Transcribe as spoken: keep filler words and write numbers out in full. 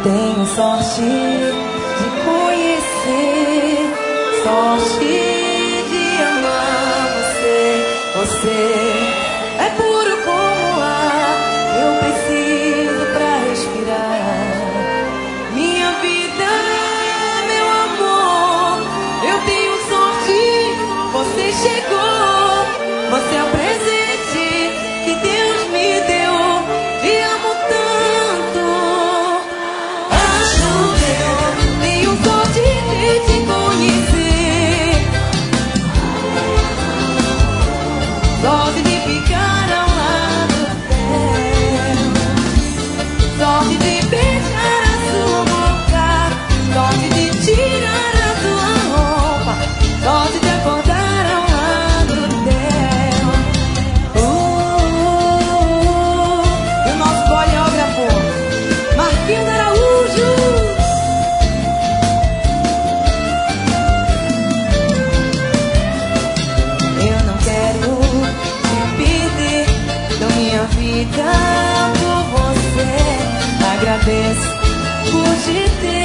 tenho sorte de conhecer, sorte de amar você. Você é puro como ar, eu preciso pra respirar. Minha vida, meu amor, eu tenho sorte, você chegou. Você é o presente que Deus me deu. Te amo tanto. Acho que eu tenho sorte de te conhecer, sorte de ficar ao lado dela, sorte de beijar a sua boca, sorte de tirar a sua roupa, sorte de acordar ao lado dela. Uh, e o nosso coreógrafo Marquinhos Araújo. Eu não quero te perder, dou minha vida por você. Agradeço por te ter.